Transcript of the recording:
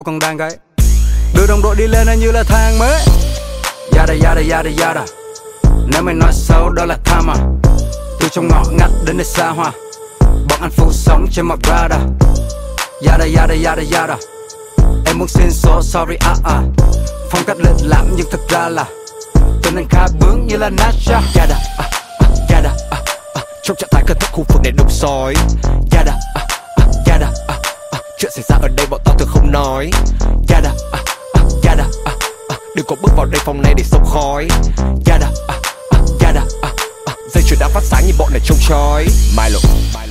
Còn đang cái đưa đồng đội đi lên như là thang mới. Yada yada yada yada. Nếu mày nói xấu đó là tham à. Từ trong ngõ ngách đến nơi xa hoa, bọn anh phụ sống trên mặt Prada. Yada yada yada yada. Em muốn xin số sorry phong cách lịch lãm nhưng thật ra là tên anh khá bướng như là Nasha. Yada yada trong trạng thái cẩn thận khu vực này đông sói. Yada yada chuyện xảy ra ở đây bọn tao thường không nói. Yada yada đừng có bước vào đây phòng này để xông khói. Yada yada dây chuyền đã phát sáng như bọn này trông chói. Milo